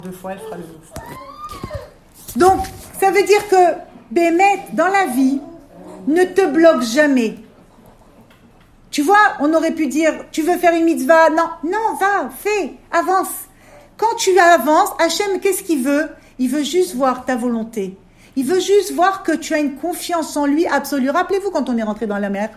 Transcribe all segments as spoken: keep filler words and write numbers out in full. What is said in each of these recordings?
Deux fois, elle fera le deux. Donc, ça veut dire que, Bémet, dans la vie, ne te bloque jamais. Tu vois, on aurait pu dire, tu veux faire une mitzvah? Non, non, va, fais, avance. Quand tu avances, Hachem, qu'est-ce qu'il veut? Il veut juste voir ta volonté. Il veut juste voir que tu as une confiance en lui absolue. Rappelez-vous quand on est rentré dans la mer.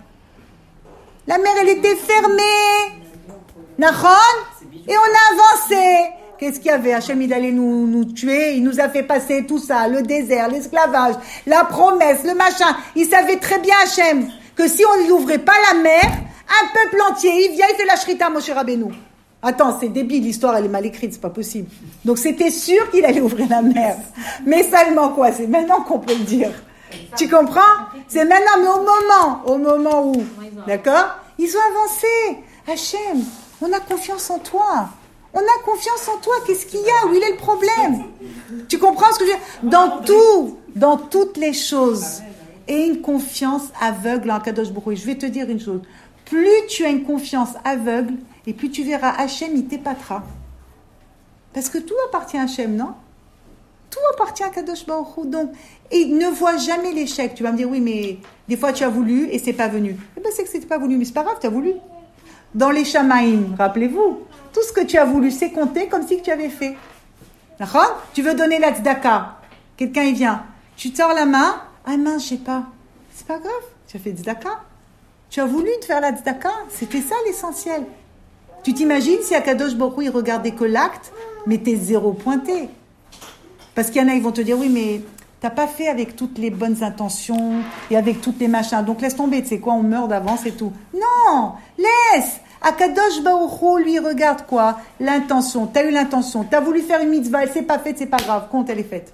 La mer, elle était fermée. Nahon? Et on a avancé. Qu'est-ce qu'il y avait? Hachem, il allait nous, nous tuer. Il nous a fait passer tout ça. Le désert, l'esclavage, la promesse, le machin. Il savait très bien, Hachem, que si on n'ouvrait pas la mer, un peuple entier, il vient, il fait la shrita, Moshe Rabbeinu. Attends, c'est débile, l'histoire, elle est mal écrite, c'est pas possible. Donc, c'était sûr qu'il allait ouvrir la mer. Mais seulement quoi? C'est maintenant qu'on peut le dire. Tu comprends? C'est maintenant, mais au moment, au moment où, d'accord? Ils ont avancé. Hachem, on a confiance en toi. On a confiance en toi. Qu'est-ce qu'il y a? Où il est le problème? Tu comprends ce que je veux dire? Dans tout, dans toutes les choses, et une confiance aveugle en Kadosh Baruch Hu. Je vais te dire une chose. Plus tu as une confiance aveugle, et plus tu verras Hachem, il t'épatera. Parce que tout appartient à Hachem, non? Tout appartient à Kadosh Baruch Hu. Donc, et ne vois jamais l'échec. Tu vas me dire, oui, mais des fois tu as voulu et c'est pas venu. Eh bien, c'est que c'était pas venu, mais c'est pas grave, tu as voulu. Dans les Shamaïm, rappelez-vous, tout ce que tu as voulu, c'est compté comme si tu avais fait. D'accord? Tu veux donner la tzedaka. Quelqu'un, il vient. Tu sors la main. Ah mince, je sais pas. C'est pas grave. Tu as fait tzedaka. Tu as voulu te faire la tzedaka. C'était ça l'essentiel. Tu t'imagines si Akadosh Baruch Hu, il regardait que l'acte, mais t'es zéro pointé. Parce qu'il y en a, ils vont te dire, oui, mais t'as pas fait avec toutes les bonnes intentions et avec toutes les machins. Donc laisse tomber, tu sais quoi, on meurt d'avance et tout. Non, laisse. Akadosh Baruch Hu, lui, regarde quoi? L'intention. T'as eu l'intention. T'as voulu faire une mitzvah, elle s'est pas faite, c'est pas grave. Compte, elle est faite.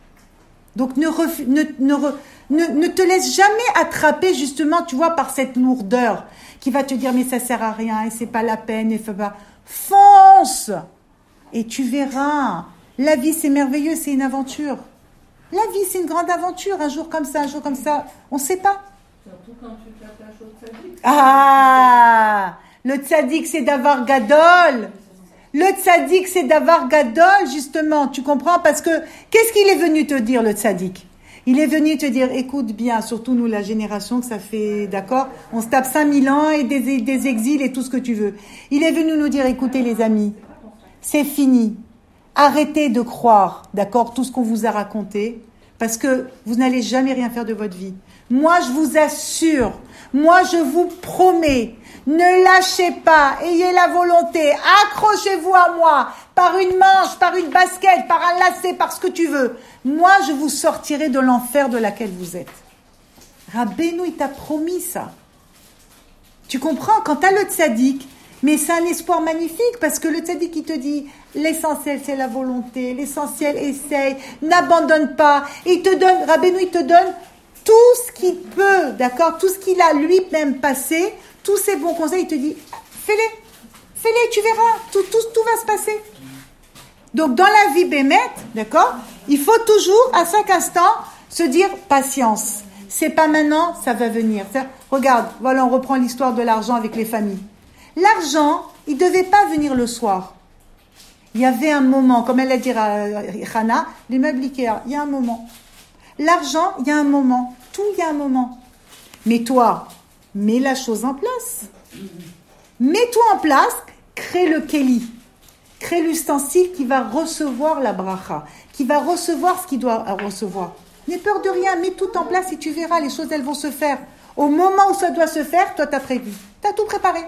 Donc ne, refu- ne, ne, re- ne, ne te laisse jamais attraper, justement, tu vois, par cette lourdeur qui va te dire, mais ça sert à rien et c'est pas la peine et fait pas. Fonce! Et tu verras. La vie, c'est merveilleux, c'est une aventure. La vie, c'est une grande aventure. Un jour comme ça, un jour comme ça, on ne sait pas. Surtout quand tu t'attaches au tzaddik. Ah! Le tzaddik, c'est d'avoir gadol. Le tzaddik, c'est d'avoir gadol, justement. Tu comprends? Parce que, qu'est-ce qu'il est venu te dire, le tzaddik? Il est venu te dire, écoute bien, surtout nous, la génération que ça fait, d'accord? On se tape cinq mille ans et des, des exils et tout ce que tu veux. Il est venu nous dire, écoutez les amis, c'est fini. Arrêtez de croire, d'accord, tout ce qu'on vous a raconté, parce que vous n'allez jamais rien faire de votre vie. Moi, je vous assure, moi, je vous promets, ne lâchez pas, ayez la volonté, accrochez-vous à moi, par une manche, par une basket, par un lacet, par ce que tu veux. Moi, je vous sortirai de l'enfer de laquelle vous êtes. Rabbeinu, il t'a promis ça. Tu comprends? Quand tu as le tzaddik, mais c'est un espoir magnifique, parce que le tzaddik, il te dit, l'essentiel, c'est la volonté, l'essentiel, essaye, n'abandonne pas. Et il te donne, Rabbeinu, il te donne tout ce qu'il peut, d'accord? Tout ce qu'il a lui-même passé, tous ses bons conseils, il te dit, fais-les, fais-les, tu verras, tout, tout, tout va se passer. Donc, dans la vie bémet, d'accord, il faut toujours, à chaque instant, se dire patience. C'est pas maintenant, ça va venir. Regarde, voilà, on reprend l'histoire de l'argent avec les familles. L'argent, il ne devait pas venir le soir. Il y avait un moment, comme elle a dit à Hana, les meubles Ikea, il y a un moment. L'argent, il y a un moment. Tout, il y a un moment. Mais toi, mets la chose en place. Mets-toi en place, crée le keli. Crée l'ustensile qui va recevoir la bracha, qui va recevoir ce qu'il doit recevoir. N'aie peur de rien, mets tout en place et tu verras, les choses, elles vont se faire. Au moment où ça doit se faire, toi, tu as prévu. Tu as tout préparé.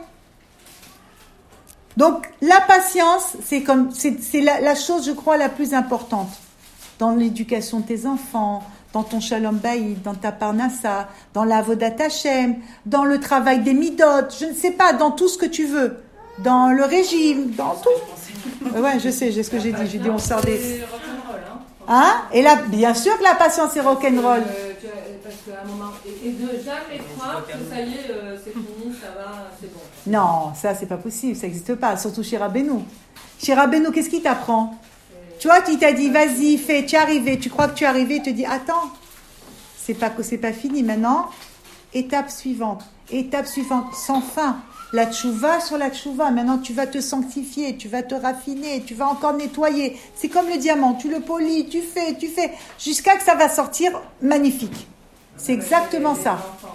Donc, la patience, c'est comme, c'est, c'est la, la chose, je crois, la plus importante. Dans l'éducation de tes enfants, dans ton shalom baïd, dans ta parnassa, dans la avodat Hashem, dans le travail des midot, je ne sais pas, dans tout ce que tu veux. Dans le régime, dans tout. Ouais, je sais, j'ai ce que j'ai dit. J'ai dit, on sort des... Hein? Et là, bien sûr que la patience est rock'n'roll. Euh, tu, parce qu'à un moment, et, et de jamais croire que ça y est, euh, c'est fini, ça va, c'est bon. Non, ça, c'est pas possible, ça n'existe pas, surtout chez Rabbeinu. Chez Rabbeinu, qu'est-ce qu'il t'apprend? Tu vois, il t'a dit, vas-y, fais, tu es arrivé, tu crois que tu es arrivé, il te dit, attends, c'est pas que c'est pas fini maintenant. Étape suivante, étape suivante, sans fin. la tchouva sur la tchouva. Maintenant, tu vas te sanctifier, tu vas te raffiner, tu vas encore nettoyer. C'est comme le diamant, tu le polis, tu fais, tu fais, jusqu'à que ça va sortir magnifique. C'est exactement ça.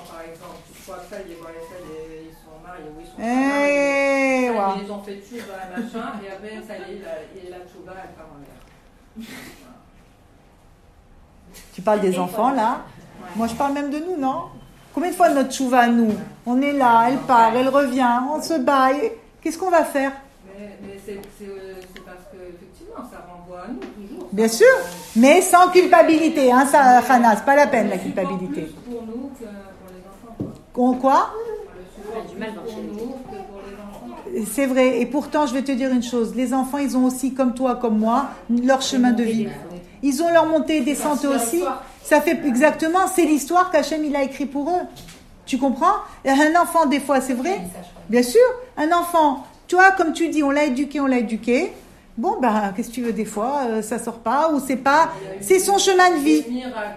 Et ouais. Ils ont fait tchouva, machin, et après, ça y est, la, la tchouva, elle part en l'air. Tu parles des enfants, là? Ouais. Moi, je parle même de nous, non? Combien de fois notre tchouva à nous? On est là, elle part, elle revient, on se bat. Et... Qu'est-ce qu'on va faire? Mais, mais c'est, c'est, c'est parce que, effectivement, ça renvoie à nous, toujours. Bien sûr, mais sans culpabilité, hein, ça, Hana, c'est pas la peine, la culpabilité. Plus pour nous que pour les enfants. Quoi, quoi? Du mal pour nous que pour les enfants. C'est vrai, et pourtant je vais te dire une chose, les enfants ils ont aussi comme toi, comme moi, leur chemin de vie. Ils ont leur montée et descente aussi. Ça fait exactement, c'est l'histoire qu'Hachem il a écrit pour eux. Tu comprends? Un enfant des fois c'est vrai, bien sûr, un enfant, tu vois comme tu dis, on l'a éduqué, on l'a éduqué. Bon ben qu'est-ce que tu veux des fois, euh, ça sort pas ou c'est pas, c'est son chemin de vie.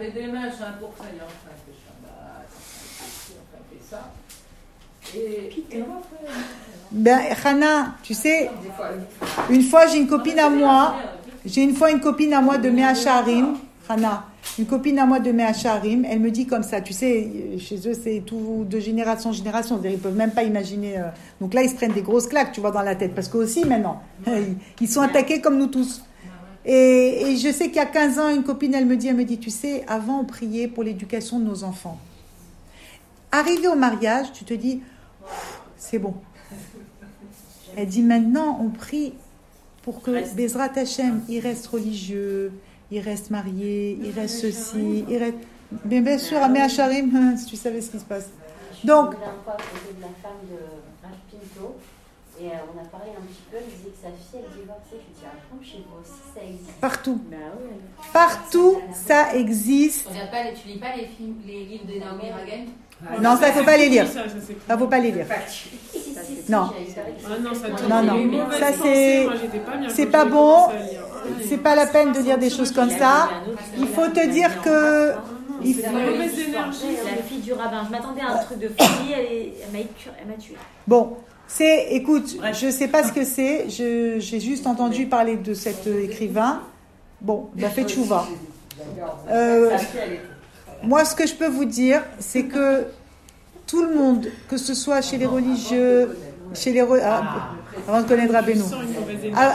Et, et ben, Hana, tu sais, une fois j'ai une copine à moi, j'ai une fois une copine à moi de Mea Sharim, Hana, une copine à moi de Mea Sharim, elle me dit comme ça, tu sais, chez eux c'est tout de génération en génération, ils peuvent même pas imaginer, euh, donc là ils se prennent des grosses claques, tu vois, dans la tête, parce que aussi maintenant, ils sont attaqués comme nous tous. Et, et je sais qu'il y a quinze ans, une copine, elle me dit, elle me dit, tu sais, avant on priait pour l'éducation de nos enfants. Arrivé au mariage, tu te dis, c'est bon. Elle dit maintenant, on prie pour que Bezrat Hashem, il reste religieux, il reste marié, il reste ceci, il reste. Bien, bien sûr, à Mea Sharim, si tu savais ce qui se passe. Donc. La dernière fois, à côté de la femme de Rav Pinto, et euh, on a parlé un petit peu, elle disait que sa fille, elle divorçait. Je lui dis, ah, comme chez vous aussi, ça existe. Partout. Bah, oui. Partout, ça existe. Tu regardes pas, tu lis pas les, films, les livres de Naomi Ragen? Non, ça, il ne faut pas les lire. Ça, il ne faut pas les lire. Non. Non, non. Ça, c'est, c'est pas bon. C'est pas la peine de lire des choses comme ça. Il faut te dire que. Il faut... La fille du rabbin. Je m'attendais à un truc de folie. Elle, elle m'a tuée. Bon. C'est, écoute, je ne sais pas ce que c'est. Je, j'ai juste entendu parler de cet écrivain. Bon, il a fait tchouva. Euh, moi, ce que je peux vous dire, c'est que tout le monde, que ce soit chez les religieux, chez les ah, avant de connaître Rabbeinu, ah,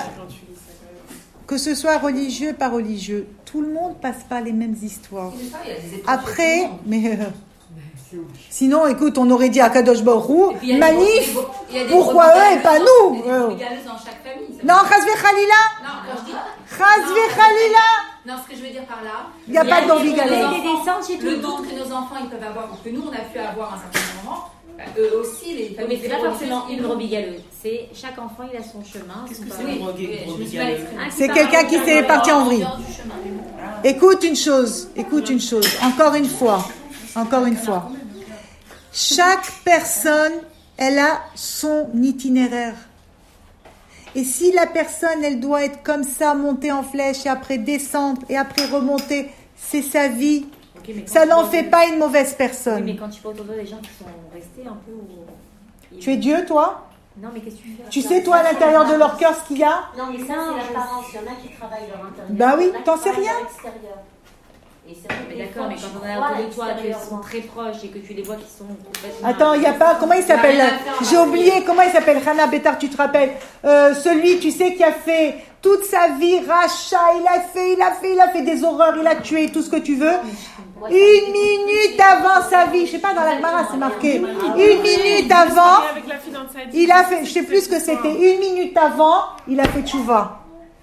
que ce soit religieux, pas religieux, tout le monde passe pas les mêmes histoires. Après, mais euh, sinon, écoute, on aurait dit à Kadosh Baruch Hu, manif, pourquoi eux et pas nous? Non, Chazve Khalila. Non, je dis. Chazve Khalila. Non, ce que je veux dire par là, il n'y a, a pas d'ambigalé. Le doute que nos enfants ils peuvent avoir, ou que nous on a pu avoir à un certain moment, bah, eux aussi, les familles. Mais c'est pas forcément une brebis galeuse. C'est chaque enfant il a son chemin. Qu'est-ce que c'est une brebis galeuse? C'est quelqu'un qui s'est parti en vrille. Écoute une chose, écoute une chose, encore une fois, encore une fois. Chaque personne, elle a son itinéraire. Et si la personne, elle doit être comme ça, monter en flèche et après descendre et après remonter, c'est sa vie. Okay, ça n'en fait pas une mauvaise personne. Oui, mais quand tu vois autour de toi des gens qui sont restés un peu... Où... Tu es Dieu, toi? Non, mais qu'est-ce que tu fais? Tu sais, toi, à l'intérieur de leur cœur, ce qu'il y a? Non, mais ça, c'est l'apparence. Il y en a qui travaillent leur intérieur. Bah oui, t'en sais rien. Et c'est vrai, mais d'accord, mais quand on est autour de toi, qu'ils sont très proches et que tu les vois qui sont complètement... Attends, il n'y a pas... Comment il s'appelle? J'ai oublié, comment il s'appelle? Hana Bétar, tu te rappelles? euh, Celui, tu sais, qui a fait toute sa vie, rachat, il a fait, il a fait, il a fait des horreurs, il a tué, tout ce que tu veux. Une minute avant sa vie, je sais pas, dans la Gemara, c'est marqué. Une minute avant, il a fait, je sais plus ce que c'était, une minute avant, il a fait tchouva.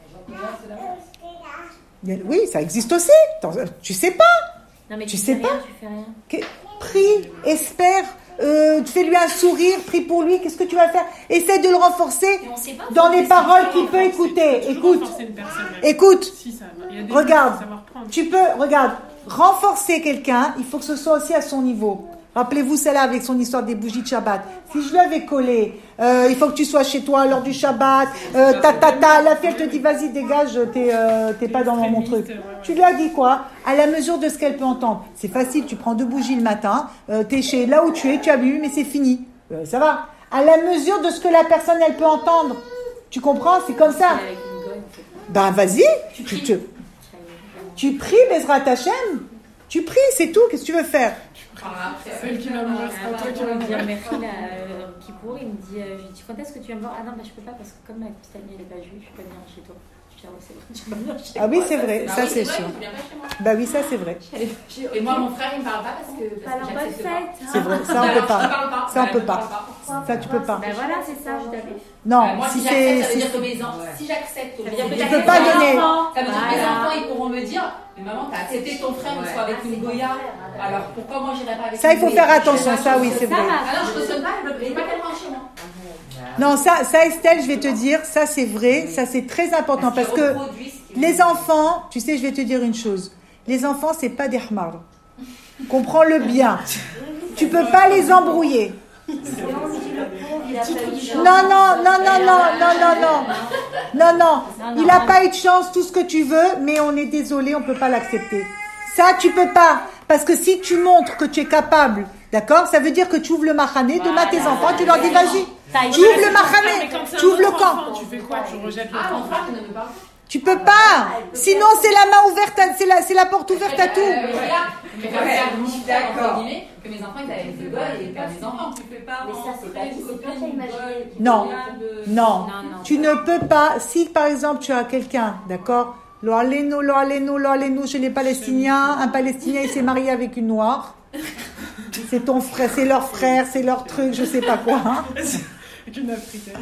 Oui, ça existe aussi. Tu sais pas. Non, mais tu, tu sais fais pas. Rien, tu fais rien. Que, prie, espère, euh, fais-lui un sourire, prie pour lui. Qu'est-ce que tu vas faire? Essaie de le renforcer dans les paroles qu'il peut écouter. Écoute, écoute. Si, ça, regarde. Tu peux, regarde, renforcer quelqu'un. Il faut que ce soit aussi à son niveau. Rappelez-vous celle-là avec son histoire des bougies de Shabbat. Si je l'avais collé, euh, il faut que tu sois chez toi lors du Shabbat, euh, ta ta ta, la fille elle te dit vas-y dégage, t'es, euh, t'es pas dans mon truc. Tu lui as dit quoi? À la mesure de ce qu'elle peut entendre. C'est facile, tu prends deux bougies le matin, euh, t'es chez là où tu es, tu as bu, mais c'est fini. Euh, ça va. à la mesure de ce que la personne, elle peut entendre. Tu comprends? C'est comme ça. Ben, vas-y. Tu, te, tu pries, Bezrat Hashem. Tu pries, c'est tout. Qu'est-ce que tu veux faire? Celle qui va mourir, c'est pas toi qui va mourir. Merci, là, qui pour, il me dit, euh, je lui dis, quand est-ce que tu vas me voir? Ah non, bah, je peux pas parce que comme ma petite amie, elle est pas juive, je peux venir chez toi. Je dis, ah ouais, c'est vrai, tu peux venir chez Ah oui, moi. c'est vrai, ça c'est sûr. Bah oui, ça c'est vrai. Et moi, mon frère, il me parle pas parce que. Pas leur bonne fête. C'est vrai, ça on peut pas. Ça on peut pas. Ça tu peux pas. Ben voilà, c'est ça, je t'avais. Non, moi, si si c'est. j'accepte, ça veut dire que mes enfants. Si j'accepte, ça veut dire que Tu peux pas donner. Ça veut dire que mes enfants, ils pourront me dire, mais maman, t'as accepté ton frère, il soit avec une Goya. Alors pourquoi moi j'irais pas avec Ça, il faut une Goya? faire attention, ça oui, c'est vrai. Ah non, je cautionne pas, je veux pas qu'elle rentre chez moi. Non, ça, ça Estelle, je vais te dire, ça c'est vrai, ça c'est très important parce que les enfants, tu sais, je vais te dire une chose, les enfants c'est pas des hmar. Comprends-le bien. Tu peux pas les embrouiller. Non, non, non, non, non, non, non, non, non, non. Il a pas eu de chance, tout ce que tu veux, mais on est désolé, on peut pas l'accepter. Ça, tu peux pas, parce que si tu montres que tu es capable, d'accord, ça veut dire que tu ouvres le machané, demain tes enfants, tu leur dis vas-y. Tu ouvres le machané, tu ouvres le camp. Tu fais quoi? Tu rejettes le Ah, mon camp? frère, il ne veut pas. Tu peux pas. Sinon, c'est la main ouverte, à- c'est la, c'est la porte ouverte à tout. Euh, voilà. Mais comme ça, je d'accord. Entre guillemets, que mes enfants, ils avaient des goles et pas mes enfants. Tu fais pas Mais ça, c'est pas rentrer une c'est pas copine, ça, imaginer. une Non. de- Non, non. tu ne peux pas. Si par exemple tu as quelqu'un, d'accord, lo aleno, lo aleno, lo aleno chez les Palestiniens, un Palestinien il s'est marié avec une noire. C'est ton frère, c'est leur frère, c'est leur truc, je sais pas quoi. hein. Avec une africaine.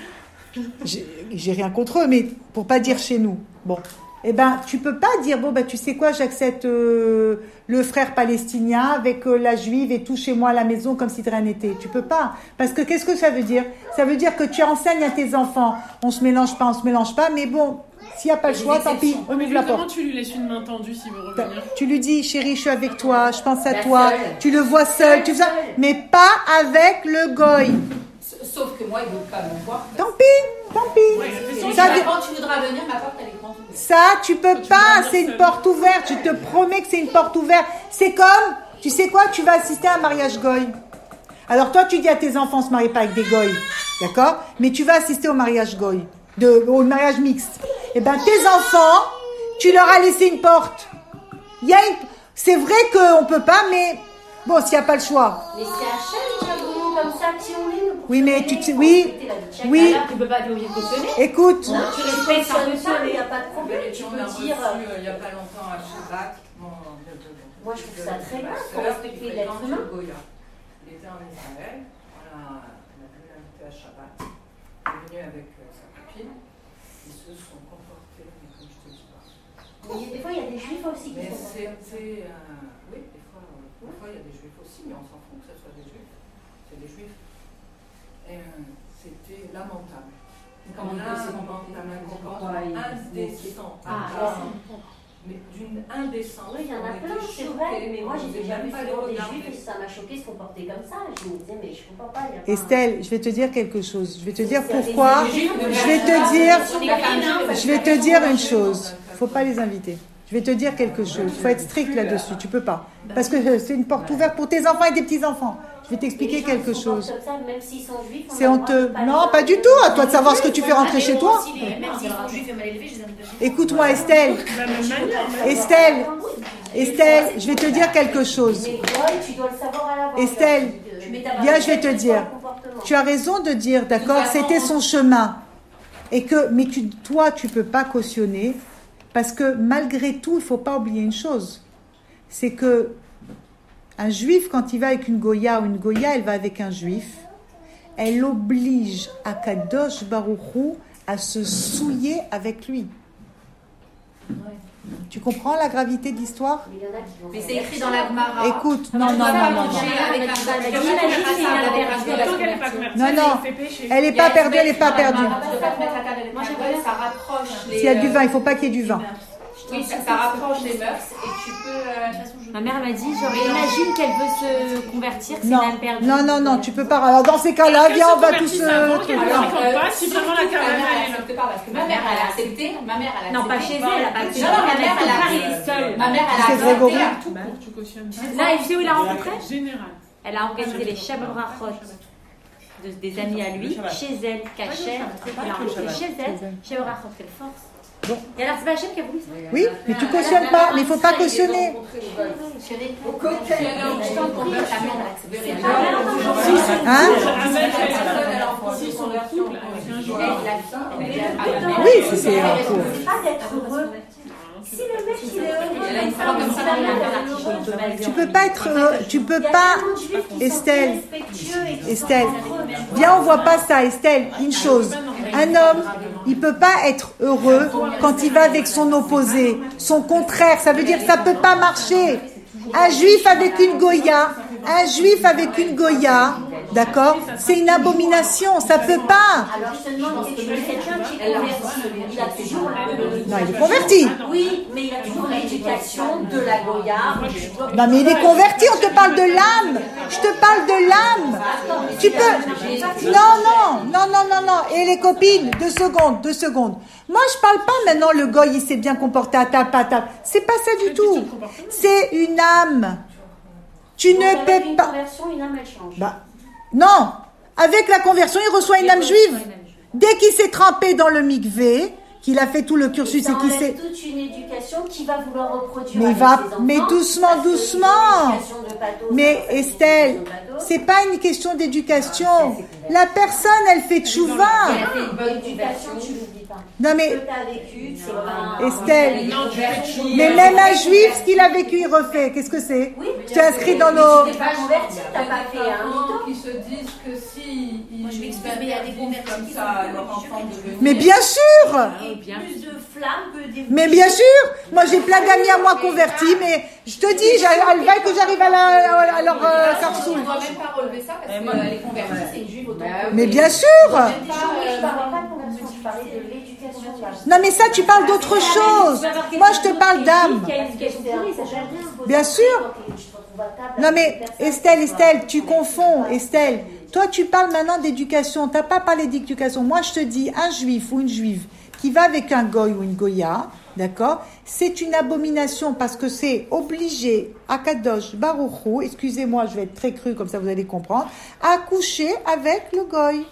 J'ai j'ai rien contre eux, mais pour pas dire chez nous. Bon, eh ben tu peux pas dire bon bah tu sais quoi, j'accepte euh, le frère palestinien avec euh, la juive et tout chez moi à la maison comme si de rien n'était. Tu peux pas, parce que qu'est-ce que ça veut dire? Ça veut dire que tu enseignes à tes enfants, on se mélange pas, on se mélange pas, mais bon, s'il y a pas le choix, tant pis, on Mais ouvre la comment porte. tu lui laisses une main tendue s'il veut revenir? Tu lui dis chérie, je suis avec toi, je pense à toi, tu le vois seul, tu fais ça, mais pas avec le goy. Sauf que moi, ils ne veulent pas me voir. Tant pis, tant pis. Et Ça, quand tu voudras venir, ma porte, elle est grande. Ça, tu peux pas, c'est une porte ouverte, je te promets que c'est une porte ouverte. C'est comme, tu sais quoi, tu vas assister à un mariage goy. Alors toi, tu dis à tes enfants, ne se marie pas avec des goy, d'accord? Mais tu vas assister au mariage goy, de, au mariage mixte. Eh ben, tes enfants, tu leur as laissé une porte. Il y a une, c'est vrai qu'on peut pas, mais bon, s'il n'y a pas le choix. Mais c'est Hachem qui a voulu comme ça, qui on est. Oui, mais tu sais, oui, oui. Tu peux pas dire oui, cautionner. Écoute, Non, tu respectes un peu ça, mais il n'y a pas de problème. Tu On peux a reçu dire. euh, il n'y a pas longtemps à Shabbat. Mon, de, de, de, Moi, je trouve ça très de ma bien, sœur pour respecter qui l'être fréquente humain. le Goya. Il était en Israël. On a, on a pu l'inviter à Shabbat. Il est venu avec euh, sa copine. Ils se sont comportés, mais comme je te dis pas. Mais des fois, il y a des juifs aussi qui Mais sont comme ça. c'était. Euh, oui, des fois, euh, des fois, il y a des juifs aussi, mais on s'en fout que ce soit des juifs. C'est des juifs. Et euh, c'était lamentable. Comment il peut se comporter? Lamentable, un comportement indécent. Ah, indécent. Mais d'une indécence. Oui, il y en a On plein, était c'est choqués, vrai. Mais moi, on j'ai osait déjà même vu pas les souvent des regarder. juifs et ça m'a choqué se comporter comme ça. Je me disais, mais je comprends pas. Il y a pas Estelle, je vais te dire quelque chose. Je vais te dire C'est- c'est pourquoi. des juifs, Je vais te dire, un- je vais te dire une chose. Faut pas les inviter. Je vais te dire quelque chose. Faut être strict là-dessus. Tu peux pas. Parce que c'est une porte ouverte pour tes enfants et des petits-enfants. Je vais t'expliquer quelque chose. Comme ça, même s'ils sont juifs, on C'est a le droit de honteux. pas les Non, voir. pas du tout. À toi de savoir ce que tu fais rentrer chez toi. Même s'ils sont juifs et mal élevés, je les invite pas. Écoute-moi, Estelle. De la même manière. mais- Estelle. Estelle, je vais te dire quelque chose. Mais goy, tu dois le savoir à l'avance. Estelle, Tu mets ta viens, je vais te barrière, dire. ton comportement. Tu as raison de dire, d'accord, c'était son chemin. Et que, mais tu, toi, tu peux pas cautionner. Parce que malgré tout, il faut pas oublier une chose. C'est que un juif, quand il va avec une goya ou une goya, elle va avec un juif, elle oblige Akadosh Baruch Hu à se souiller avec lui. Tu comprends la gravité de l'histoire? Mais il y en a qui vont Mais faire c'est la écrit dans fière. la Gemara. Écoute, non, non, non, non, non. Non, non, elle n'est pas perdue, elle n'est pas perdue. Ça rapproche les. S'il y a du vin, il ne faut pas qu'il y ait du vin. Oui, ça, ça rapproche les mœurs et tu peux. euh, Ma mère m'a dit, genre, imagine qu'elle veut se convertir, c'est Non, une âme perdue. non, non, non, tu peux pas. Alors dans ces cas-là, Qu'elle viens, se on va tous. convertisse euh, avant, truc. qu'elle Alors, raconte euh, pas si surtout vraiment la que ta caravane, mère, elle est elle là. accepte pas parce que ma mère, elle a accepté. Ma mère, elle a accepté. Non, pas chez elle, elle a pas accepté. Non, non, ma Elle mère, a elle a Paris accepté. seule. Ma mère, elle a C'est accepté. Grégory. Tout court, tu cautionnes pas. Là, elle sait où il a rencontré? Général. Elle a organisé les Shabbat Brachot. de, des amis à lui, chez elle, cachée, un truc qu'il a rencontré chez elle, chez Orachot, quelle force. Bon. Et alors c'est pas Hachem qui a voulu ça? Oui, mais tu cautionnes pas, mais il faut pas cautionner. Hein? Oui, c'est c'est un coup. C'est pas d'être heureux. Si le mec il est heureux, Tu peux pas être heureux, tu peux pas, Estelle, Estelle, viens on voit pas ça, Estelle, une chose, un homme, il peut pas être heureux quand il va avec son opposé, son contraire, ça veut dire que ça peut pas marcher. Un juif avec une goya, un juif avec une goya, d'accord, c'est une abomination, ça peut pas. alors je te demande, est-ce que quelqu'un qui est converti, il a toujours le... Non, il est converti. Oui, mais il a toujours l'éducation de la Goya. Non, mais il est converti, on te parle de l'âme. Je te parle de l'âme. Tu peux... Non, non, non, non, non, non. Et les copines, deux secondes, deux secondes. Moi, je parle pas maintenant, le goy, il s'est bien comporté à ta patate. C'est pas ça du tout. C'est une âme. Tu ne Avec peux une pas... conversion, une âme elle change. Bah, non. Avec la conversion, il reçoit une âme juive. Dès qu'il s'est trempé dans le mikvé, qu'il a fait tout le cursus et qu'il s'est... toute une éducation qui va vouloir reproduire. Mais avec va, ses enfants, mais doucement, parce que doucement. c'est une éducation de pathos, Mais ça, c'est une Estelle, éducation de pathos. c'est pas une question d'éducation. La personne, elle fait tchouva. L'éducation, tu l'oublies pas. Non Ce mais que t'as vécu, c'est pas... Estelle, Non, tu fais tout. mais même un juif, ce qu'il a vécu, il refait. Qu'est-ce que c'est? Oui, Tu es inscrit dans nos... Tu t'es pas converti, t'as pas fait un mytho. qui se disent que si ils Moi, je m'excuse, mais il y a des convertis comme qui ça, sont leur enfant devenir. Mais bien sûr. Et plus de flammes que des... Mais bien sûr. Moi, j'ai plein d'amis à moi convertis, mais je te dis, j'ai- elle va que j'arrive à, la, à leur euh, carsoul. On ne doit même pas relever ça parce qu'elle est convertie, c'est une juive autant. Mais bien sûr. Je parlais pas de conversion, je parlais de l'éducation. Non mais ça, tu parles d'autre chose. Moi, je te parle d'âme. Qui a une éducation pourrie, ça change rien. Bien sûr. Non mais Estelle, Estelle, tu confonds, Estelle. Toi, tu parles maintenant d'éducation. T'as pas parlé d'éducation. Moi, je te dis, un juif ou une juive qui va avec un goy ou une goya, d'accord, c'est une abomination parce que c'est obligé à Kadosh Baruchou, excusez-moi, je vais être très cru comme ça vous allez comprendre, à coucher avec le goy.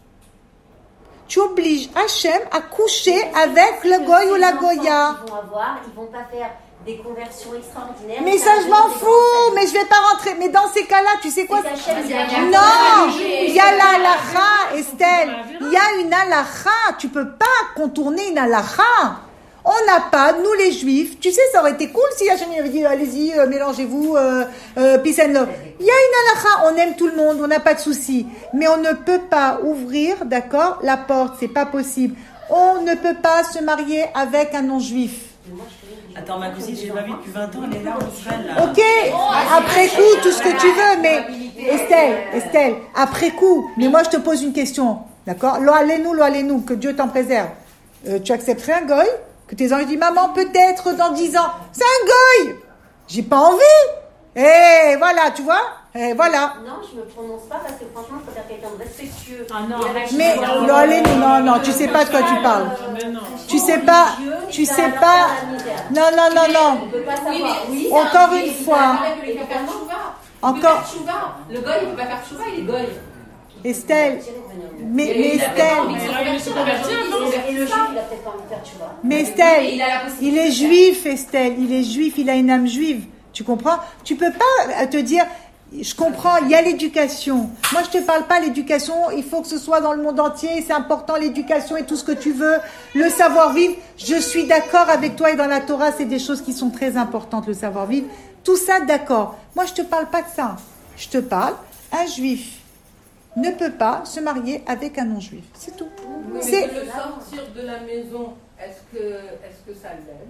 Tu obliges Hachem à coucher avec le goy ou la goya. Ils vont avoir, ils vont pas faire des conversions extraordinaires. Mais ça, je m'en fous, mais je vais pas rentrer. Mais dans ces cas-là, tu sais quoi? Non, il y a la halakha, Estelle. Il y a une halakha. Tu peux pas contourner une halakha. On n'a pas, nous les juifs, tu sais, ça aurait été cool si Hachem avait dit, allez-y, euh, mélangez-vous, euh, euh, peace and love. Il y a une halakha, on aime tout le monde, on n'a pas de souci. Mais on ne peut pas ouvrir, d'accord, la porte, c'est pas possible. On ne peut pas se marier avec un non-juif. Attends, ma cousine, j'ai pas vu depuis vingt ans, elle est là en Israël, là. Ok, après coup, tout ce que tu veux, mais Estelle, Estelle, après coup, mais moi je te pose une question, d'accord? Lo alenu, lo alenu, que Dieu t'en préserve. Euh, tu accepterais un goy? Que tes enfants disent, maman, peut-être dans dix ans, c'est un goy! J'ai pas envie! Et voilà, tu vois? Et voilà. Non, je me prononce pas parce que franchement, je préfère quelqu'un de respectueux. Ah non, Mais, lo alenu, non, non, tu sais pas de quoi tu parles. Tu sais pas, tu sais pas. Non, non, non, non. On peut pas Oui, savoir. mais oui, Encore c'est un une juif, fois. il peut pas faire tchouva. Il peut Encore. faire tchouva. Le goy, il peut pas faire tchouva, il est goy. Estelle, mais, mais Il a peut-être envie de Estelle, se convertir, il a peut-être envie de se Et le convertir. juif, il a peut-être pas envie de faire, tu vois. mais Mais Estelle, il a la possibilité il est de faire. juif, Estelle, il est juif, il a une âme juive. Tu comprends? Tu peux pas te dire, je comprends, il y a l'éducation. Moi, je te parle pas l'éducation, il faut que ce soit dans le monde entier, c'est important l'éducation et tout ce que tu veux, le savoir-vivre. Je suis d'accord avec toi et dans la Torah, c'est des choses qui sont très importantes, le savoir-vivre. Tout ça, d'accord. Moi, je te parle pas de ça. Je te parle, un juif ne peut pas se marier avec un non-juif. C'est tout. Oui, C'est- mais de le sortir de la maison, est-ce que, est-ce que ça l'aide?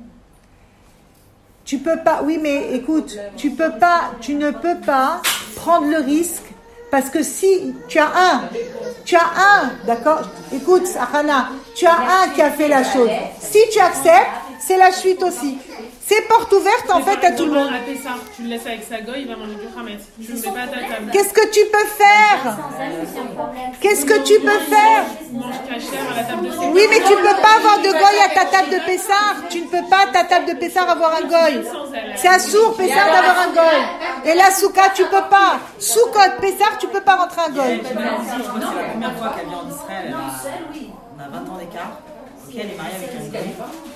Tu peux pas, oui, mais écoute, tu peux pas, tu ne peux pas prendre le risque parce que si tu as un, tu as un, d'accord? Écoute, Ahana, tu as un qui a fait la chose. Si tu acceptes, c'est la chute aussi. C'est porte ouverte en fait à tout le monde. À Pessah, tu le laisses avec sa goye, il va manger du khamet. Tu le mets pas à ta table. Qu'est-ce que tu peux faire? Qu'est-ce que tu peux faire? Mange cachère à la table de ses Oui, mais tu ne peux pas avoir de goy à ta table de Pessah. Tu ne peux pas à ta table de Pessah avoir un goy. C'est un sourd Pessah d'avoir un goy. Et la souka, tu peux pas. Soukot, Pessah, tu peux pas rentrer un goy. Je crois que c'est la première fois qu'elle vient en Israël. Elle a, on a vingt ans d'écart. Ok, elle est mariée avec un goy.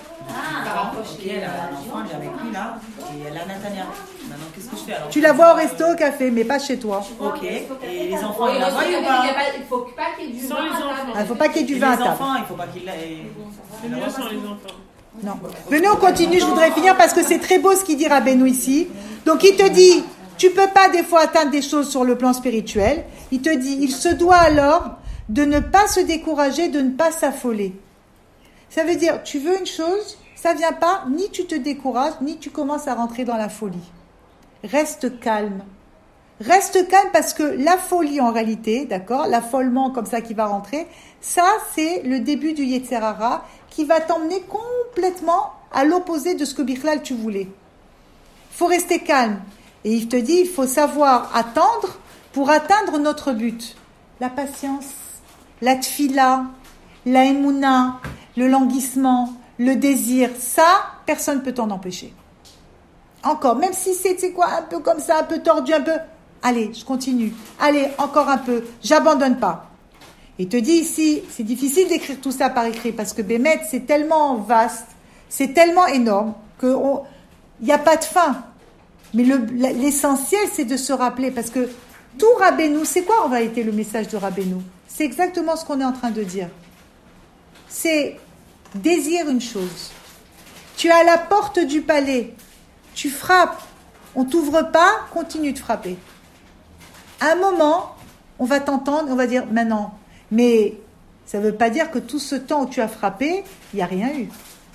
Ah, ok, elle a un enfant, elle est avec lui là. Et elle a Natania. Maintenant, qu'est-ce que je fais alors? Tu la vois au resto, au café, mais pas chez toi. Ok. Et les enfants, ils la voient ou pas? Il faut pas qu'il y ait du vin. Il ne faut pas qu'il y ait du Et vin à les table. enfants, il faut pas qu'ils l'aient. C'est mieux sans les enfants. Non. Venez, on continue. Je voudrais finir parce que c'est très beau ce qu'il dit Rabbeinu ici. Donc, il te dit, tu peux pas des fois atteindre des choses sur le plan spirituel. Il te dit, il se doit alors de ne pas se décourager, de ne pas s'affoler. Ça veut dire, tu veux une chose, ça vient pas, ni tu te décourages, ni tu commences à rentrer dans la folie. Reste calme. Reste calme parce que la folie en réalité, d'accord, l'affolement comme ça qui va rentrer, ça c'est le début du Yetzer Hara qui va t'emmener complètement à l'opposé de ce que Bichlal tu voulais. Il faut rester calme. Et il te dit, il faut savoir attendre pour atteindre notre but. La patience, la tfila, la émouna, le languissement, le désir, ça, personne ne peut t'en empêcher. Encore, même si c'est, c'est quoi, un peu comme ça, un peu tordu, un peu... Allez, je continue. Allez, encore un peu. J'abandonne pas. Il te dit ici, c'est difficile d'écrire tout ça par écrit parce que Bémet, c'est tellement vaste, c'est tellement énorme qu'il n'y a pas de fin. Mais le, l'essentiel, c'est de se rappeler parce que tout Rabbeinu, c'est quoi en réalité le message de Rabbeinu? C'est exactement ce qu'on est en train de dire. C'est désire une chose. Tu es à la porte du palais, tu frappes, on t'ouvre pas, continue de frapper. À un moment, on va t'entendre, on va dire maintenant, mais ça ne veut pas dire que tout ce temps où tu as frappé, il n'y a rien eu.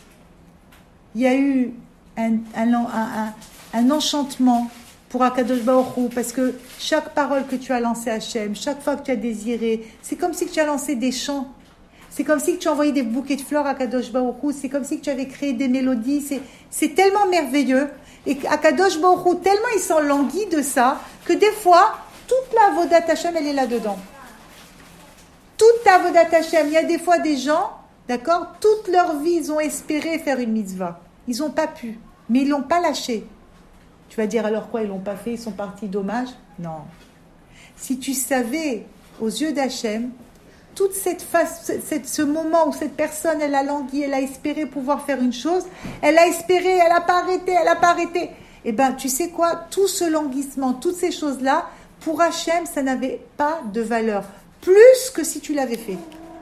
Il y a eu un, un, un, un, un enchantement pour Akadosh Baruch Hu, parce que chaque parole que tu as lancée à Hachem, chaque fois que tu as désiré, c'est comme si tu as lancé des chants. C'est comme si tu as envoyé des bouquets de fleurs à Akadosh Baruch Hu, c'est comme si tu avais créé des mélodies, c'est, c'est tellement merveilleux. Et Akadosh Baruch Hu, tellement il s'en languit de ça, que des fois, toute la Avodat Hashem, elle est là-dedans. Toute ta Avodat Hashem, il y a des fois des gens, d'accord, toute leur vie, ils ont espéré faire une mitzvah. Ils n'ont pas pu, mais ils ne l'ont pas lâché. Tu vas dire alors quoi, ils ne l'ont pas fait, ils sont partis dommage? Non. Si tu savais, aux yeux d'Hachem, toute cette phase, cette, ce moment où cette personne, elle a langui, elle a espéré pouvoir faire une chose, elle a espéré, elle n'a pas arrêté, elle n'a pas arrêté. Eh bien, tu sais quoi, tout ce languissement, toutes ces choses-là, pour Hachem, ça n'avait pas de valeur. Plus que si tu l'avais fait.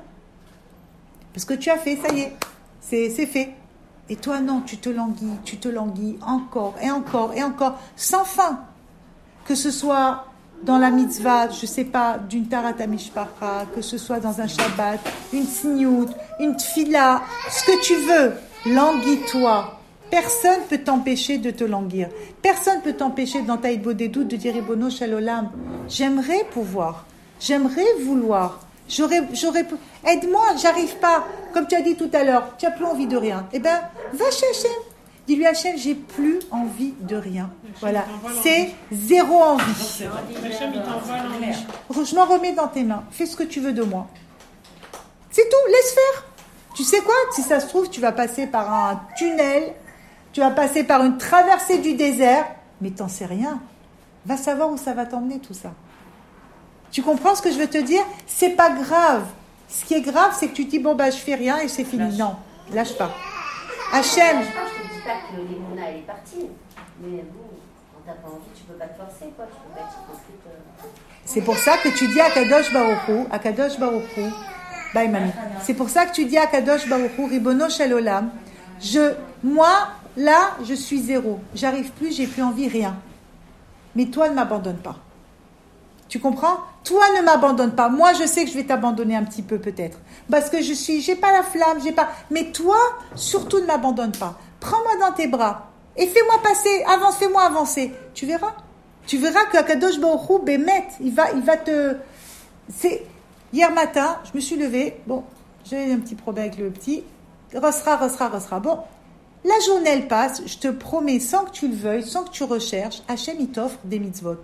Parce que tu as fait, ça y est, c'est, c'est fait. Et toi, non, tu te languis, tu te languis encore et encore et encore, sans fin. Que ce soit dans la mitzvah, je ne sais pas, d'une tarata mishpacha, que ce soit dans un Shabbat, une tzniut, une tfila, ce que tu veux, languis-toi. Personne ne peut t'empêcher de te languir. Personne ne peut t'empêcher dans ta doutes de dire Ribono Shel Olam, j'aimerais pouvoir, j'aimerais vouloir, j'aurais, j'aurais, aide-moi, j'arrive pas. Comme tu as dit tout à l'heure, tu n'as plus envie de rien. Eh bien, va chez Hachem. Dis-lui Hachem, j'ai plus envie de rien. Voilà, c'est zéro envie. Hachem, il t'envoie l'envie. Je m'en remets dans tes mains. Fais ce que tu veux de moi. C'est tout, laisse faire. Tu sais quoi? Si ça se trouve, tu vas passer par un tunnel, tu vas passer par une traversée du désert, mais t'en sais rien. Va savoir où ça va t'emmener tout ça. Tu comprends ce que je veux te dire? C'est pas grave. Ce qui est grave, c'est que tu te dis bon bah je fais rien et c'est fini. Lâche. Non, lâche pas. Hachem. Je te dis pas que l'Emouna elle est partie, mais bon, quand t'as pas envie, tu peux pas te forcer quoi. Tu peux pas être construite. Euh... C'est pour ça que tu dis à Kadosh Baruch Hu, à Kadosh Baruch Hu, bye mamie. C'est pour ça que tu dis à Kadosh Baruch Hu, Ribono Shel Olam, je, moi là, je suis zéro. J'arrive plus, j'ai plus envie, rien. Mais toi ne m'abandonne pas. Tu comprends? Toi ne m'abandonne pas. Moi, je sais que je vais t'abandonner un petit peu peut-être. Parce que je suis, j'ai pas la flamme, j'ai pas... Mais toi, surtout ne m'abandonne pas. Prends-moi dans tes bras et fais-moi passer, avance, fais-moi avancer. Tu verras. Tu verras que Akadosh Baruch Hu, Bémet, il va, il va te... C'est... Hier matin, je me suis levée. Bon, j'ai un petit problème avec le petit. Rosra, rosra, rosra. Bon, La journée, elle passe, je te promets, sans que tu le veuilles, sans que tu recherches, Hachem, il t'offre des mitzvot.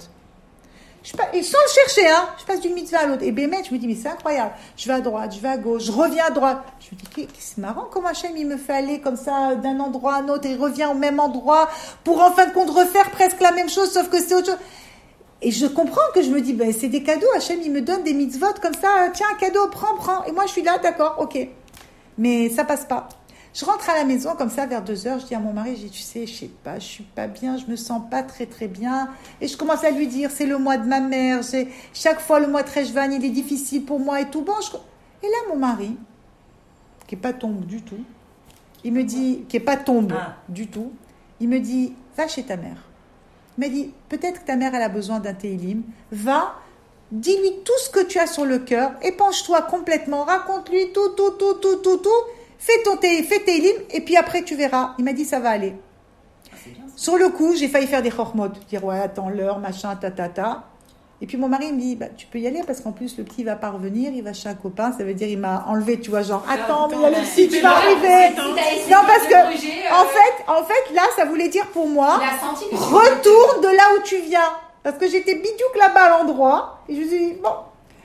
Je pas, et sans le chercher, hein, je passe d'une mitzvah à l'autre. Et Bémet, je me dis, mais c'est incroyable. Je vais à droite, je vais à gauche, je reviens à droite. Je me dis, c'est marrant comment Hachem, il me fait aller comme ça d'un endroit à un autre et il revient au même endroit pour en fin de compte refaire presque la même chose, sauf que c'est autre chose. Et je comprends que je me dis, ben, c'est des cadeaux. Hachem, il me donne des mitzvot comme ça. Tiens, un cadeau, prends, prends. Et moi, je suis là, d'accord, ok. Mais ça passe pas. Je rentre à la maison comme ça vers deux heures, je dis à mon mari, je dis, tu sais, je sais pas, je suis pas bien, je me sens pas très très bien. Et je commence à lui dire, c'est le mois de ma mère, j'ai, chaque fois le mois de Rejvan, il est difficile pour moi et tout. Bon, je... Et là, mon mari, qui est pas tombe du tout, il me dit, qui est pas tombe ah. du tout, il me dit, va chez ta mère. Il m'a dit, peut-être que ta mère, elle a besoin d'un télim, va, dis-lui tout ce que tu as sur le cœur, épanche-toi complètement, raconte-lui tout, tout, tout, tout, tout, tout. Fais ton té, fais tes lim, et puis après tu verras. Il m'a dit ça va aller. Ah, bien, sur le coup, j'ai failli faire des chormot, dire ouais, attends l'heure, machin, ta ta ta. Et puis mon mari me dit bah, tu peux y aller parce qu'en plus le petit va pas revenir, il va chez un copain, ça veut dire il m'a enlevé, tu vois, genre attends, mais il y a le psy, tu vas arriver. Non, parce que en fait, en fait là, ça voulait dire pour moi retourne de là où tu viens. Parce que j'étais bidouque là-bas à l'endroit, et je me suis dit bon.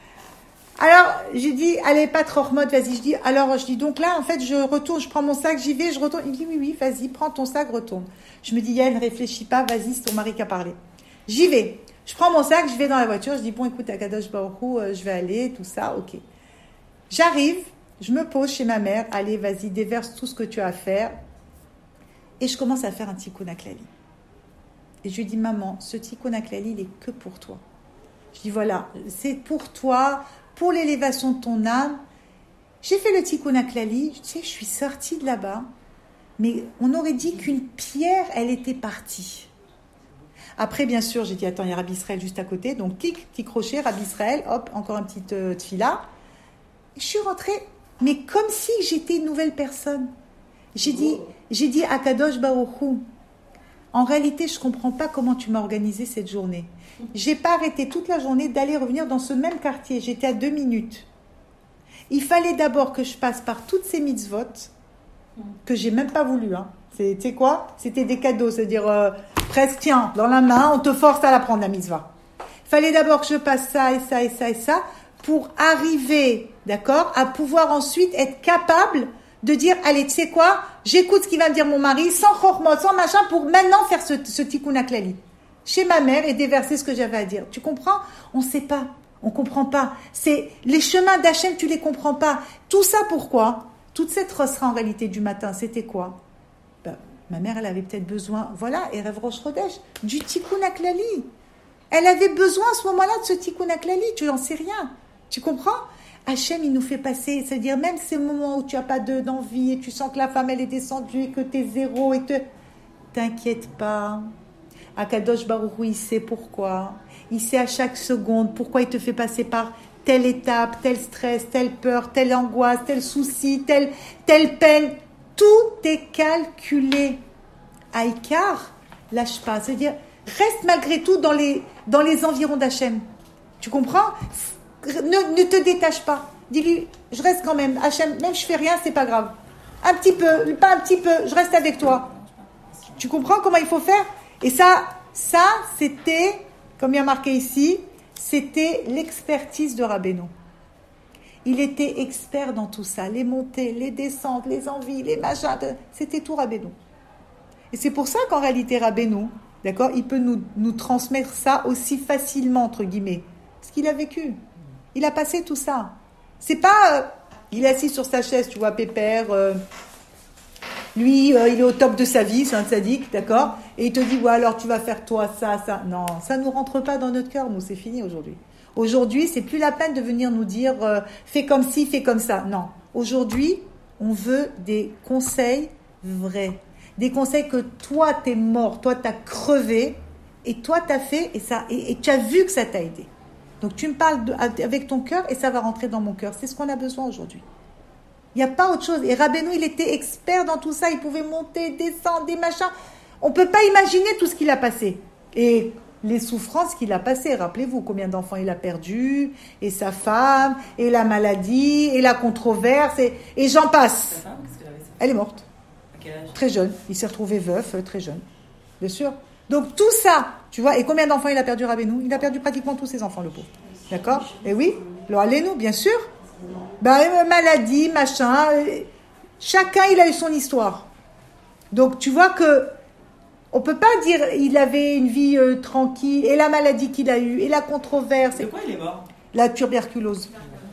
Alors, j'ai dit, allez, pas trop remote, vas-y. Je dis, alors, je dis, donc là, en fait, je retourne, je prends mon sac, j'y vais, je retourne. Il me dit, oui, oui, vas-y, prends ton sac, retourne. Je me dis, Yael, ne réfléchis pas, vas-y, c'est ton mari qui a parlé. J'y vais. Je prends mon sac, je vais dans la voiture, je dis, bon, écoute, à Kadosh Baruch Hu, euh, je vais aller, tout ça, ok. J'arrive, je me pose chez ma mère, allez, vas-y, déverse tout ce que tu as à faire. Et je commence à faire un tikkun haklali. Et je lui dis, maman, ce tikkun haklali, il est que pour toi. Je dis, voilà, c'est pour toi, pour l'élévation de ton âme. J'ai fait le tikkun haklali, tu sais, je suis sortie de là-bas, mais on aurait dit qu'une pierre, elle était partie. Après, bien sûr, j'ai dit, attends, il y a Rabbi Israël juste à côté, donc clic, petit crochet, Rabbi Israël, hop, encore un petit euh, tfila. Je suis rentrée, mais comme si j'étais une nouvelle personne. J'ai dit, j'ai dit à Kadosh Baruch Hu, en réalité, je ne comprends pas comment tu m'as organisé cette journée. Je n'ai pas arrêté toute la journée d'aller revenir dans ce même quartier. J'étais à deux minutes. Il fallait d'abord que je passe par toutes ces mitzvot que j'ai même pas voulu. Hein. C'est, tu sais quoi ? C'était des cadeaux, c'est-à-dire euh, presque, tiens, dans la main, on te force à la prendre, la mitzvah. Il fallait d'abord que je passe ça et ça et ça et ça pour arriver, d'accord, à pouvoir ensuite être capable de dire, allez, tu sais quoi ? J'écoute ce qu'il va me dire mon mari, sans chormot, sans machin, pour maintenant faire ce, ce tikkun haklali. Chez ma mère et déverser ce que j'avais à dire. Tu comprends ? On ne sait pas. On ne comprend pas. C'est les chemins d'Hachem, tu ne les comprends pas. Tout ça, pourquoi ? Toute cette rossera en réalité du matin, c'était quoi ? Ben, ma mère, elle avait peut-être besoin, voilà, et Erev Rosh Chodesh, du tikkun haklali. Elle avait besoin à ce moment-là de ce tikkun haklali. Tu n'en sais rien. Tu comprends ? Hachem, il nous fait passer, c'est-à-dire même ces moments où tu n'as pas de, d'envie et tu sens que la femme, elle est descendue et que tu es zéro et que... T'inquiète pas. Akadosh Baruch Hu, il sait pourquoi. Il sait à chaque seconde pourquoi il te fait passer par telle étape, tel stress, telle peur, telle angoisse, tel souci, telle, telle peine. Tout est calculé. Aïkar, lâche pas. C'est-à-dire, reste malgré tout dans les, dans les environs d'Hachem. Tu comprends ? Ne, ne te détache pas. Dis-lui, je reste quand même. Hachem, même je fais rien, c'est pas grave. Un petit peu, pas un petit peu, je reste avec toi. Tu comprends comment il faut faire ? Et ça, ça, c'était, comme il y a marqué ici, c'était l'expertise de Rabbeinu. Il était expert dans tout ça, les montées, les descentes, les envies, les machins, c'était tout Rabbeinu. Et c'est pour ça qu'en réalité, Rabbeinu, d'accord, il peut nous, nous transmettre ça aussi facilement, entre guillemets, parce qu'il a vécu. Il a passé tout ça. C'est pas, euh, il est assis sur sa chaise, tu vois, pépère, euh, lui, euh, il est au top de sa vie, c'est un sadique, d'accord ? Et il te dit, ouais, alors tu vas faire toi, ça, ça. Non, ça ne nous rentre pas dans notre cœur, nous, c'est fini aujourd'hui. Aujourd'hui, c'est plus la peine de venir nous dire, euh, fais comme ci, fais comme ça. Non. Aujourd'hui, on veut des conseils vrais. Des conseils que toi, t'es mort, toi, t'as crevé, et toi, t'as fait, et, ça, et, et tu as vu que ça t'a aidé. Donc, tu me parles de, avec ton cœur, et ça va rentrer dans mon cœur. C'est ce qu'on a besoin aujourd'hui. Il n'y a pas autre chose. Et Rabbeinu, il était expert dans tout ça. Il pouvait monter, descendre, des machins. On ne peut pas imaginer tout ce qu'il a passé. Et les souffrances qu'il a passées. Rappelez-vous combien d'enfants il a perdu. Et sa femme. Et la maladie. Et la controverse. Et, et j'en passe. Elle est morte. Quel âge? Très jeune. Il s'est retrouvé veuf, euh, très jeune. Bien sûr. Donc tout ça, tu vois, et combien d'enfants il a perdu, Rabbeinu? Il a perdu pratiquement tous ses enfants, le pauvre. D'accord? Et oui, alors allez-nous, bien sûr. Ben, euh, maladie, machin. Euh, chacun, il a eu son histoire. Donc tu vois que on peut pas dire il avait une vie euh, tranquille, et la maladie qu'il a eue, et la controverse. De quoi il est mort? La tuberculose.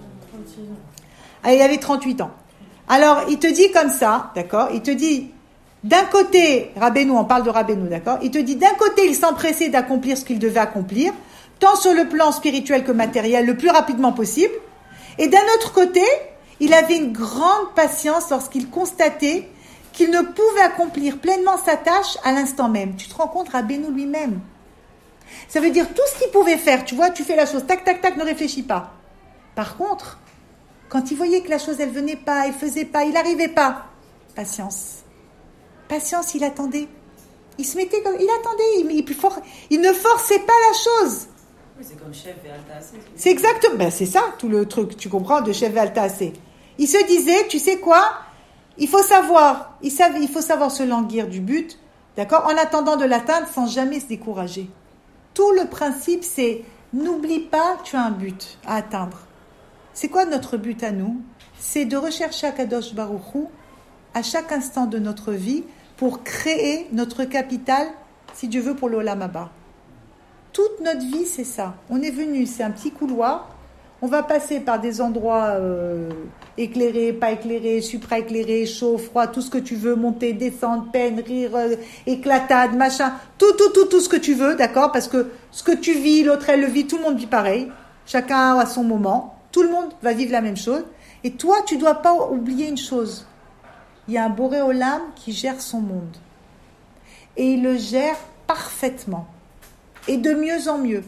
Ah, il avait trente-huit ans. Alors, il te dit comme ça, d'accord? Il te dit, d'un côté, Rabbeinu, on parle de Rabbeinu, d'accord? Il te dit, d'un côté, il s'empressait d'accomplir ce qu'il devait accomplir, tant sur le plan spirituel que matériel, le plus rapidement possible. Et d'un autre côté, il avait une grande patience lorsqu'il constatait qu'il ne pouvait accomplir pleinement sa tâche à l'instant même. Tu te rends compte, Rabbeinu lui-même. Ça veut dire tout ce qu'il pouvait faire, tu vois, tu fais la chose, tac, tac, tac, ne réfléchis pas. Par contre, quand il voyait que la chose, elle venait pas, elle faisait pas, il n'arrivait pas, patience. Patience, il attendait. Il se mettait comme, il attendait, il, il, for, il ne forçait pas la chose. Oui, c'est comme chef et alta assez. C'est exactement, ben c'est ça, tout le truc, tu comprends, de chef et alta assez. Il se disait, tu sais quoi, il faut savoir, il, savait, il faut savoir se languir du but, d'accord, en attendant de l'atteindre sans jamais se décourager. Tout le principe, c'est, n'oublie pas, tu as un but à atteindre. C'est quoi notre but à nous? C'est de rechercher Akadosh Baruch Hu à chaque instant de notre vie pour créer notre capital, si Dieu veut, pour l'Olam Haba. Toute notre vie, c'est ça. On est venu, c'est un petit couloir. On va passer par des endroits euh, éclairés, pas éclairés, supra-éclairés, chaud, froid, tout ce que tu veux, monter, descendre, peine, rire, euh, éclatade, machin, tout, tout, tout, tout ce que tu veux, d'accord? Parce que ce que tu vis, l'autre, elle le vit, tout le monde vit pareil. Chacun a son moment. Tout le monde va vivre la même chose. Et toi, tu ne dois pas oublier une chose. Il y a un Boré Olam qui gère son monde. Et il le gère parfaitement. Et de mieux en mieux.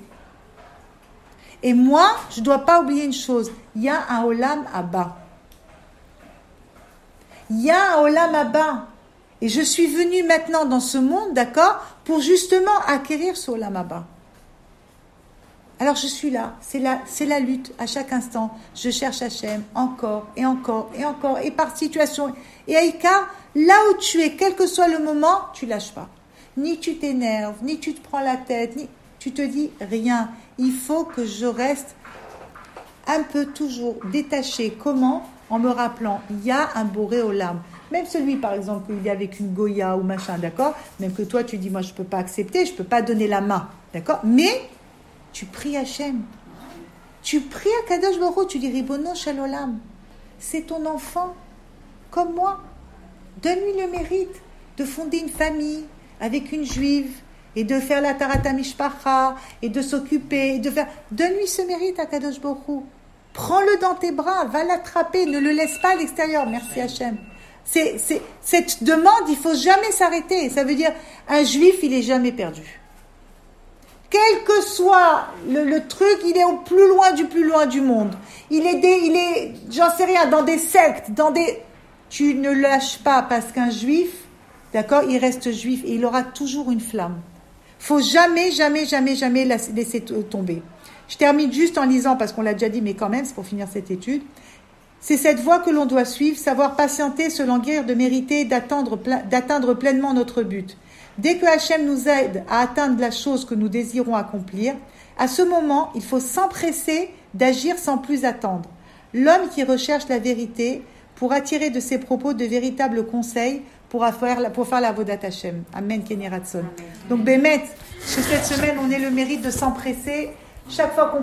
Et moi, je ne dois pas oublier une chose. Il y a un Olam Haba. Il y a un Olam Haba. Et je suis venue maintenant dans ce monde, d'accord, pour justement acquérir ce Olam Haba. Alors je suis là, c'est la, c'est la lutte à chaque instant. Je cherche Hachem encore et encore et encore et par situation. Et Aïka, là où tu es, quel que soit le moment, tu lâches pas. Ni tu t'énerves, ni tu te prends la tête, ni tu te dis rien. Il faut que je reste un peu toujours détaché. Comment? En me rappelant, il y a un Boré Olam. Même celui, par exemple, qu'il est avec une Goya ou machin, d'accord? Même que toi, tu dis, moi, je ne peux pas accepter, je ne peux pas donner la main, d'accord? Mais tu pries Hachem. Tu pries à Kadosh Baruch Hu, tu dis Ribono Shel Olam. C'est ton enfant, comme moi. Donne-lui le mérite de fonder une famille avec une juive et de faire la Tarata Mishpacha et de s'occuper, et de faire. Donne-lui ce mérite à Kadosh Baruch Hu. Prends-le dans tes bras, va l'attraper, ne le laisse pas à l'extérieur. Merci Hachem. C'est, c'est, cette demande, il faut jamais s'arrêter. Ça veut dire, un juif, il est jamais perdu. Quel que soit le, le truc, il est au plus loin du plus loin du monde. Il est, des, il est, j'en sais rien, dans des sectes, dans des... Tu ne lâches pas parce qu'un juif, d'accord, il reste juif et il aura toujours une flamme. Faut jamais, jamais, jamais, jamais la, laisser tomber. Je termine juste en lisant, parce qu'on l'a déjà dit, mais quand même, c'est pour finir cette étude. C'est cette voie que l'on doit suivre, savoir patienter, se languir, de mériter, d'atteindre, d'atteindre pleinement notre but. Dès que Hachem nous aide à atteindre la chose que nous désirons accomplir, à ce moment, il faut s'empresser d'agir sans plus attendre. L'homme qui recherche la vérité pour attirer de ses propos de véritables conseils pour faire, pour faire la Avodat Hachem. Amen, Kenny Ratson. Donc, Bémet, cette semaine, on ait le mérite de s'empresser chaque fois qu'on